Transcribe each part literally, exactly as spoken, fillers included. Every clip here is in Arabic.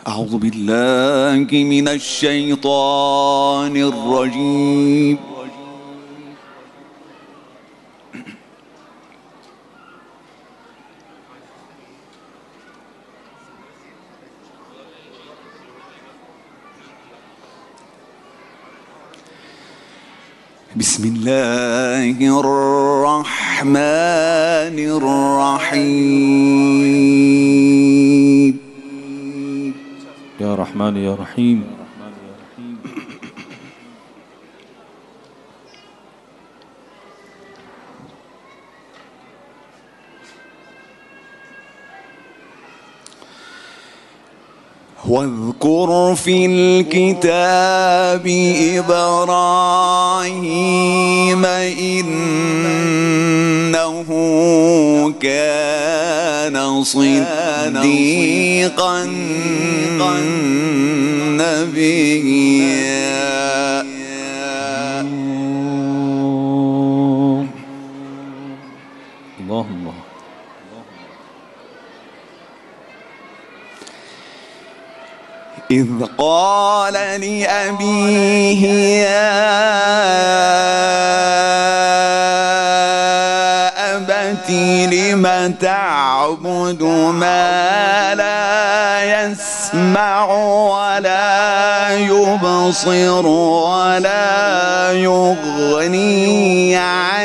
أعوذ بالله من الشيطان الرجيم. بسم الله الرحمن الرحيم. يا رحمن يا رحيم. واذكر في الكتاب إبراهيم إنه كان صديقا نبيا. الله الله. إذ قال لأبيه يا أبت لم تعبد ما لا يسمع ولا يبصر ولا يغني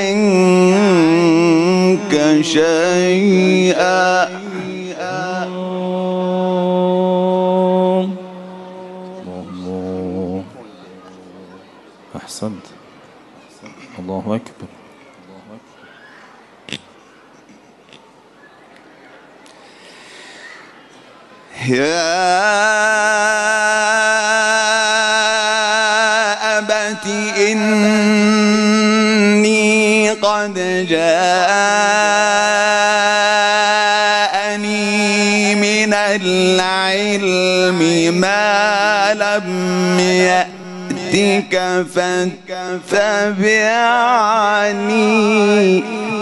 عنك شيئا. أحسنت. الله أكبر. يا أبت إني قد جاءني من العلم ما لم يأتك فاتبعني.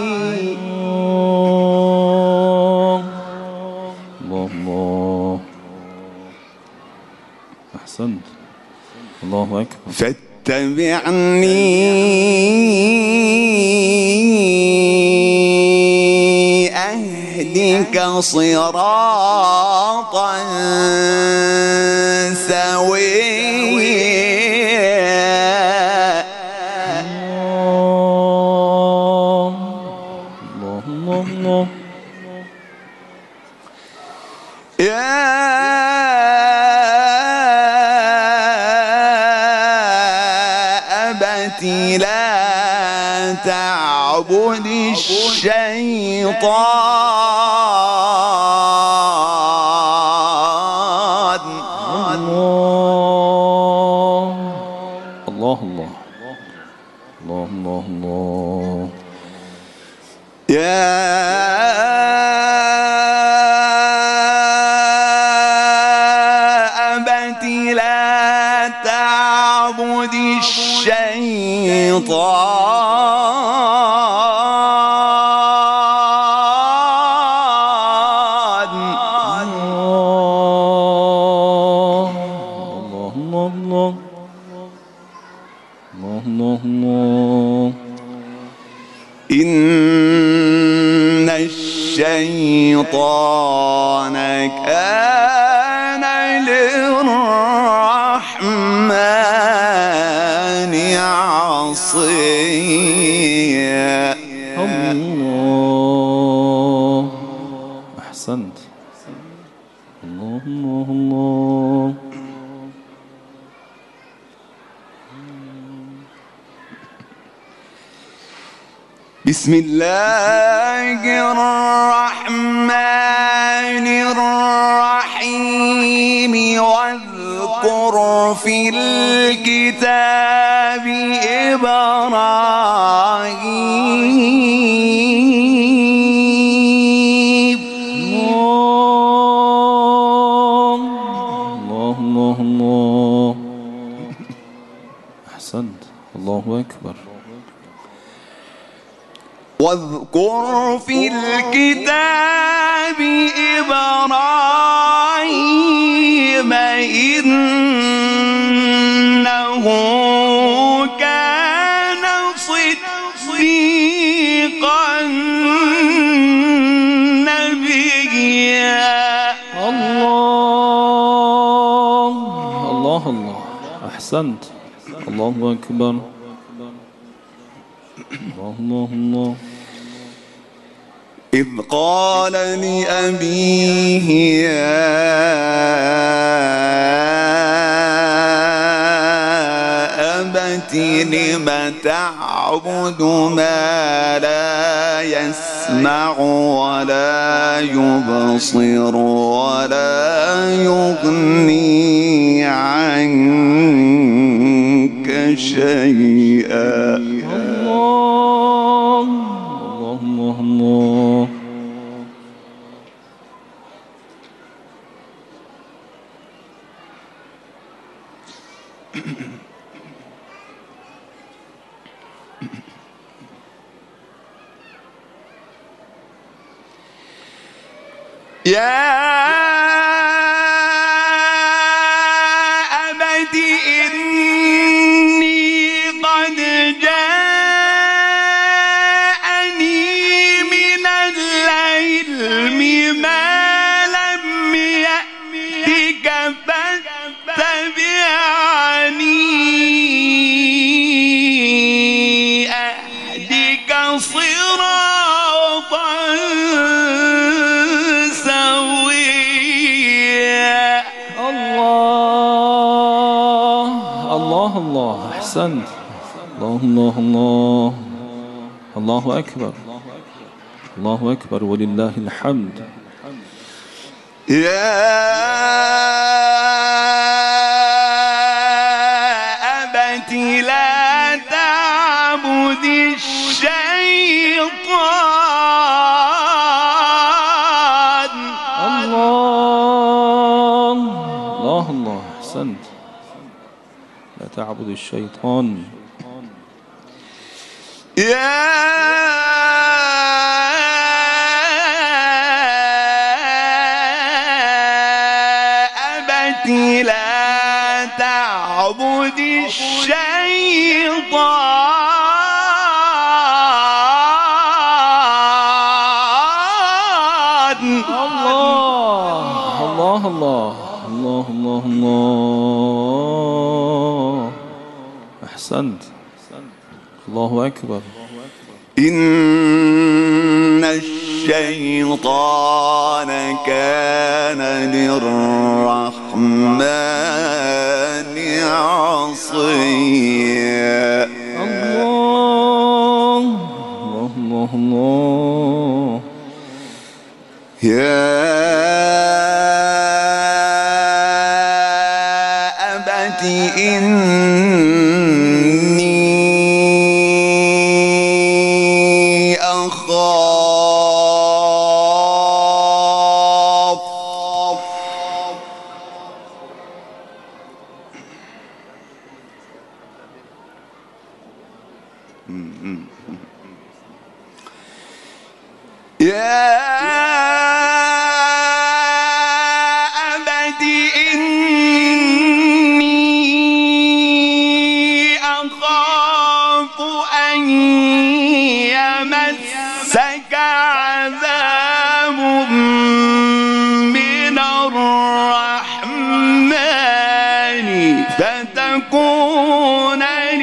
الله الله. أحسنت. الله أكبر. فاتبعني أهدك صراطا سويا. يا أبت لا تعبد الشيطان. الله الله الله الله الله. يا أبت لا تعبد الشيطان. الله الله الله الله الله. إن الشيطان كان للرحمن عصيا. الله. أحسنت. الله الله الله. بسم الله الرحمن الرحيم. واذكر في الكتاب إبراهيم. الله الله الله. أحسنت. الله أكبر. واذكر في الكتاب إبراهيم إنه كان صديقا نبيا. الله الله الله أحسنت. الله أكبر. الله الله الله. إذ قال لأبيه يا أبت لم تعبد ما لا يسمع ولا يبصر ولا يغني عنك شيئا. الله الله الله الله. يا أبت إني قد جاءني من العلم ما لم يأتك فاتبعني أهدك صراطا الله أحسنت. الله الله الله. الله أكبر. الله أكبر ولله الحمد. يا أبت لا تعبد الشيطان. الله الله الله أحسنت. لا تعبد الشيطان. يا أبت لا تعبد الشيطان. الله الله الله الله الله الله. أحسنت. الله أكبر. إن الشيطان كان للرحمن عصيا. الله الله الله الله. يا أبت إني أخاف يا أبت إني أخاف أن يمسك عذاب من الرحمن فتكون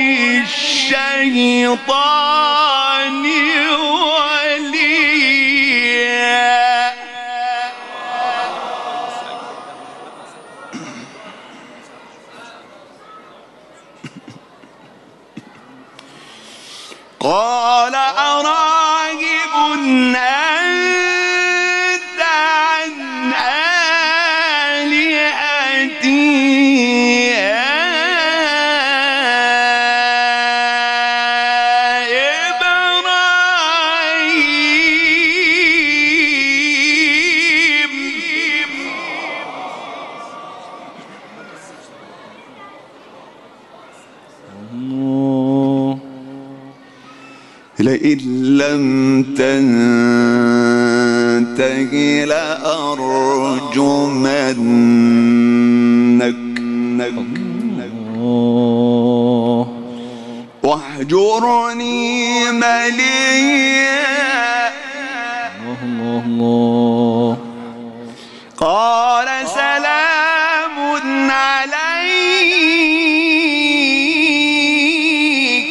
للشيطان وليا. قال أراغب أنت عن آلهتي يا إبراهيم. الله. لئن لم تنته لأرجمنك الله واهجرني مليا الله الله قال سلام عليك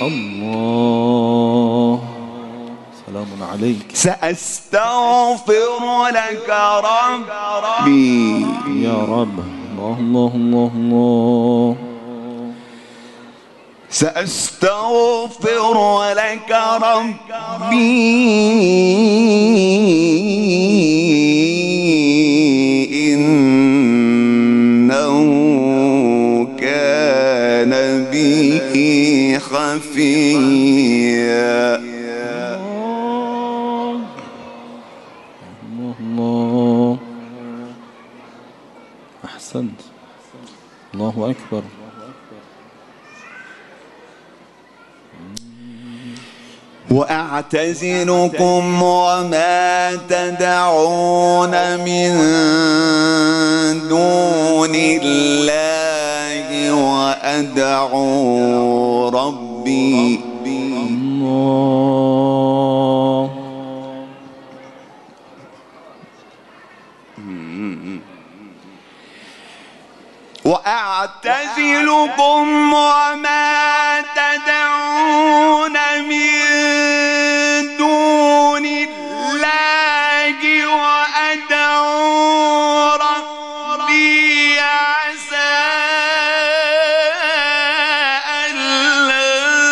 الله سلام عليك سأستغفر لك ربي يا رب الله الله الله سأستغفر لك ربي إنه كان بي خفيا الله الله أحسنت الله أكبر وأعتزلكم وما تدعون من دون الله وأدعو ربي الله وأعتزلكم وما تدعون من دون الله وأدعو ربي عسى ألا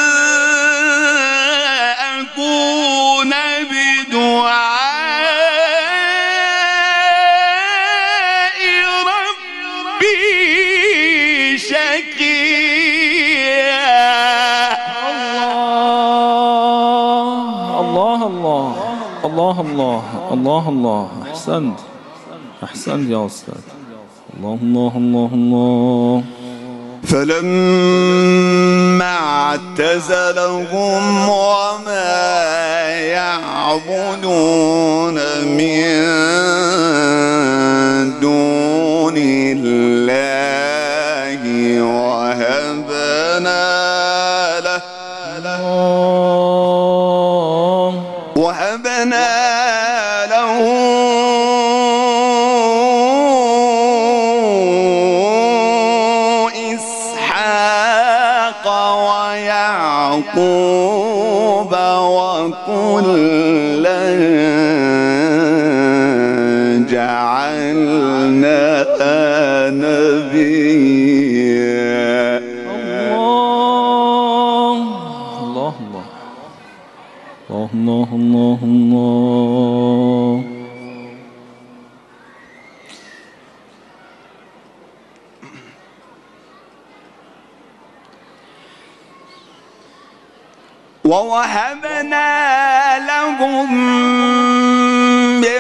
أكون بدعاء ربي شقيا الله الله الله الله الله الله أحسنت أحسنت يا أستاذ الله الله الله الله فلما اعتزلهم وما يعبدون من دون الله وهبنا له وهبنا له إسحاق ويعقوب وكلا جعلنا نبيا الله الله الله الله الله الله ووهبنا لهم من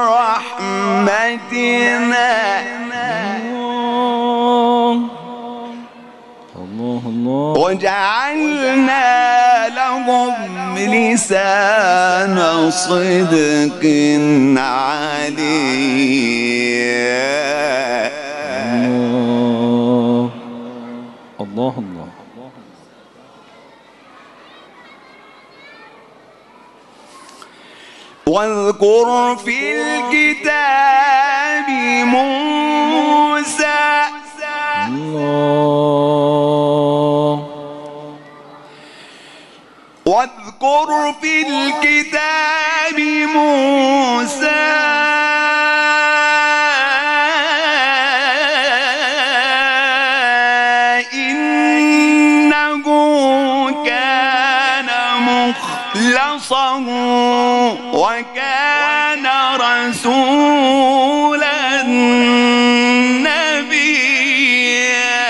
رحمتنا الله الله وجعلنا لهم لسان صدق عليا الله الله الله واذكر في الكتاب موسى الله واذكر في الكتاب موسى إنه كان مخلصا وكان رسولا نبيا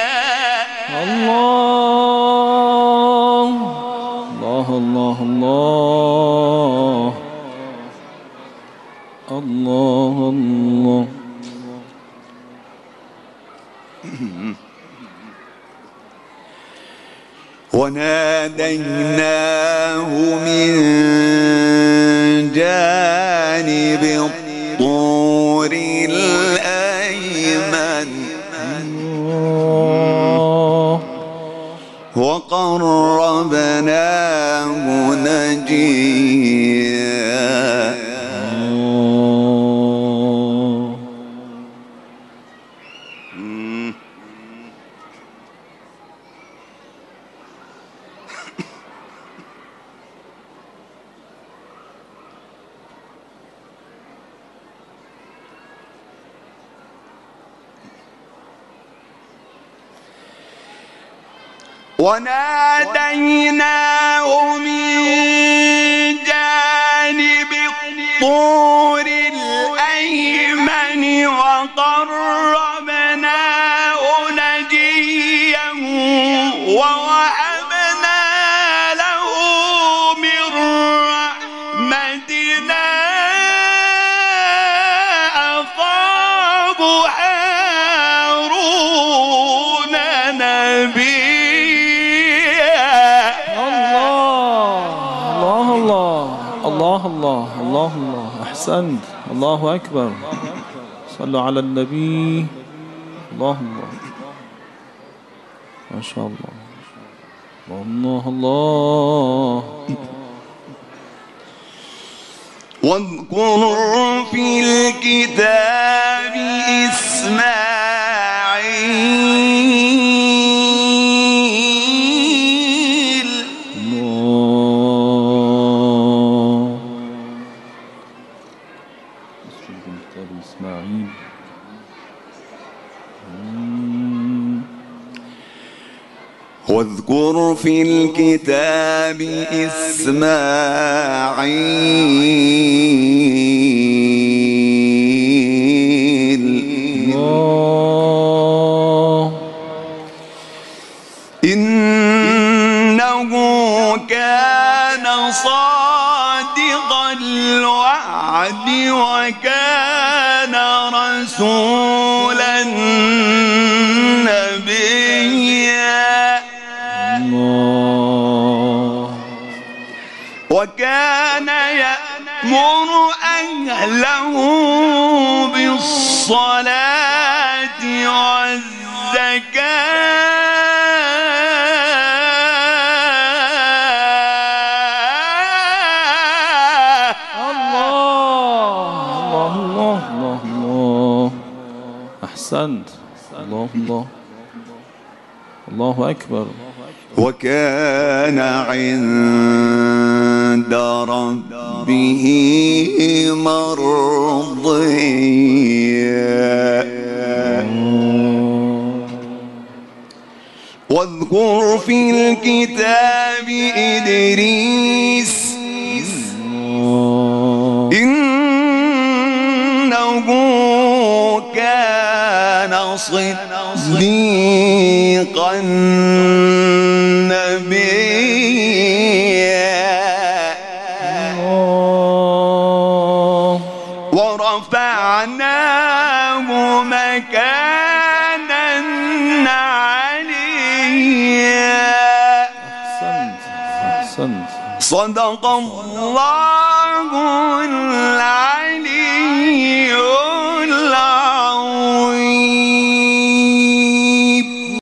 الله الله الله الله الله الله وناديناه من جانب الطور الأيمن مم. وناديناه من جانب الطور الأيمن وقربناه نجيا ووهبنا له من رحمتنا أخاه هارون نبيا. الله الله الله الله أحسنت. الله أكبر. صلوا على النبي. الله الله ما شاء الله. الله الله. واذكر في الكتاب إسماعيل. إسماعيل. واذكر في الكتاب إسماعيل. الله. إنه كان صادق الوعد وكان رسولا نبيا. الله. وكان يأمر أهله بالصلاة والزكاة. أحسنت. الله الله الله أكبر. وكان عند ربه مرضيا. واذكر في الكتاب إدريس. إنه كان صديقا نبيا. ورفعناه مكانا عليا. أحسنت أحسنت. صدق الله العلي